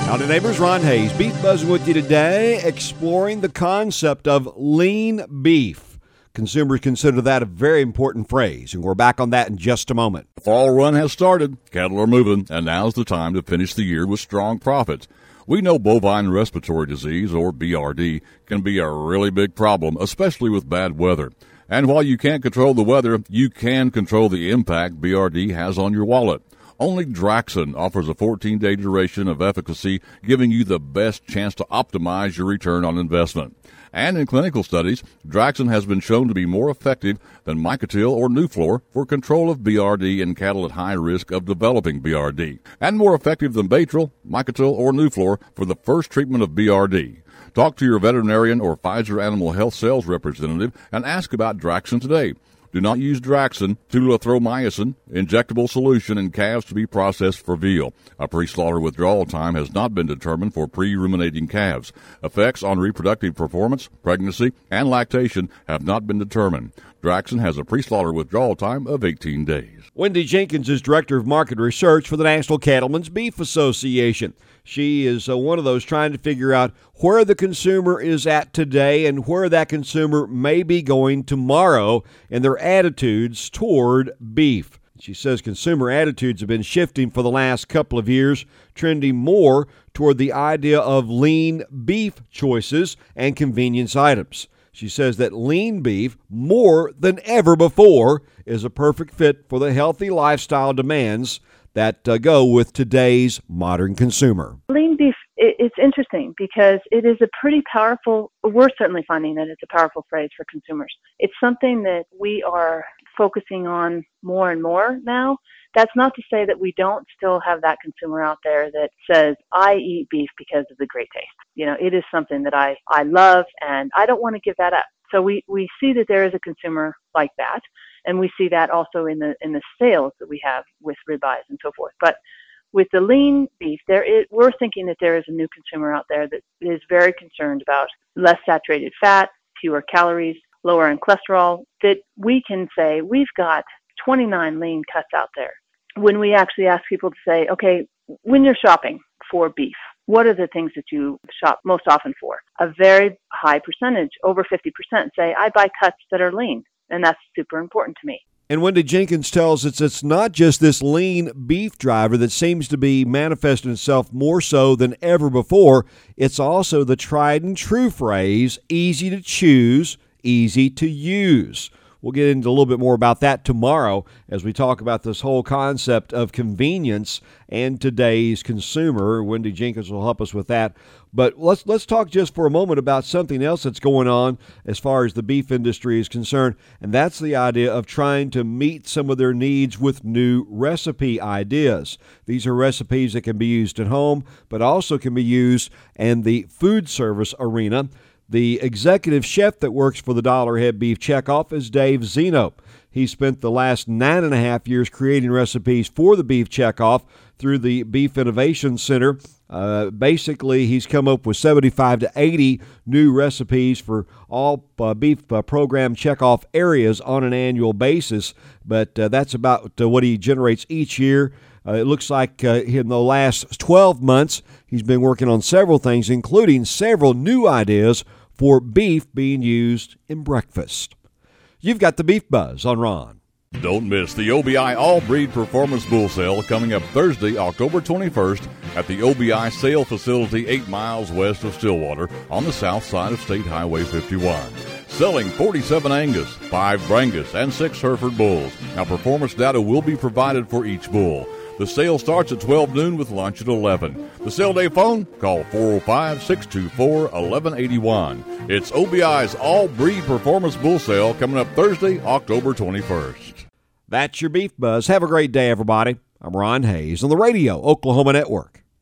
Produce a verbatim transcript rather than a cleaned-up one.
Howdy neighbors, Ron Hayes, Beef Buzzing with you today, exploring the concept of lean beef. Consumers consider that a very important phrase, and we're back on that in just a moment. The fall run has started, cattle are moving, and now's the time to finish the year with strong profits. We know bovine respiratory disease, or B R D, can be a really big problem, especially with bad weather. And while you can't control the weather, you can control the impact B R D has on your wallet. Only Draxxin offers a fourteen-day duration of efficacy, giving you the best chance to optimize your return on investment. And in clinical studies, Draxxin has been shown to be more effective than Micotil or Nuflor for control of B R D in cattle at high risk of developing B R D, and more effective than Baytril, Micotil, or Nuflor for the first treatment of B R D. Talk to your veterinarian or Pfizer Animal Health sales representative and ask about Draxxin today. Do not use Draxxin, Tulathromycin, injectable solution in calves to be processed for veal. A pre-slaughter withdrawal time has not been determined for pre-ruminating calves. Effects on reproductive performance, pregnancy, and lactation have not been determined. Draxxin has a pre-slaughter withdrawal time of eighteen days. Wendy Jenkins is Director of Market Research for the National Cattlemen's Beef Association. She is uh, one of those trying to figure out where the consumer is at today and where that consumer may be going tomorrow in their attitudes toward beef. She says consumer attitudes have been shifting for the last couple of years, trending more toward the idea of lean beef choices and convenience items. She says that lean beef, more than ever before, is a perfect fit for the healthy lifestyle demands that uh, go with today's modern consumer. Lean beef, it, it's interesting because it is a pretty powerful, we're certainly finding that it's a powerful phrase for consumers. It's something that we are focusing on more and more now. That's not to say that we don't still have that consumer out there that says, I eat beef because of the great taste. You know, it is something that I, I love and I don't want to give that up. So we, we see that there is a consumer like that. And we see that also in the in the sales that we have with ribeyes and so forth. But with the lean beef, there is, we're thinking that there is a new consumer out there that is very concerned about less saturated fat, fewer calories, lower in cholesterol, that we can say we've got twenty-nine lean cuts out there. When we actually ask people to say, okay, when you're shopping for beef, what are the things that you shop most often for? A very high percentage, over fifty percent, say, I buy cuts that are lean. And that's super important to me. And Wendy Jenkins tells us it's not just this lean beef driver that seems to be manifesting itself more so than ever before. It's also the tried and true phrase, easy to choose, easy to use. We'll get into a little bit more about that tomorrow as we talk about this whole concept of convenience and today's consumer. Wendy Jenkins will help us with that. But let's let's talk just for a moment about something else that's going on as far as the beef industry is concerned, and that's the idea of trying to meet some of their needs with new recipe ideas. These are recipes that can be used at home, but also can be used in the food service arena. The executive chef that works for the Dollar Head Beef Checkoff is Dave Zeno. He spent the last nine and a half years creating recipes for the Beef Checkoff through the Beef Innovation Center. Uh, basically, he's come up with seventy-five to eighty new recipes for all uh, beef uh, program checkoff areas on an annual basis, but uh, that's about uh, what he generates each year. Uh, it looks like uh, in the last twelve months, he's been working on several things, including several new ideas for beef being used in breakfast. You've got the Beef Buzz on Ron. Don't miss the O B I All-Breed Performance Bull Sale coming up Thursday, October twenty-first at the O B I Sale Facility eight miles west of Stillwater on the south side of State Highway fifty-one. Selling forty-seven Angus, five Brangus, and six Hereford bulls. Now, performance data will be provided for each bull. The sale starts at twelve noon with lunch at eleven. The sale day phone, call four oh five, six two four, one one eight one. It's O B I's All-Breed Performance Bull Sale coming up Thursday, October twenty-first. That's your Beef Buzz. Have a great day, everybody. I'm Ron Hayes on the Radio Oklahoma Network.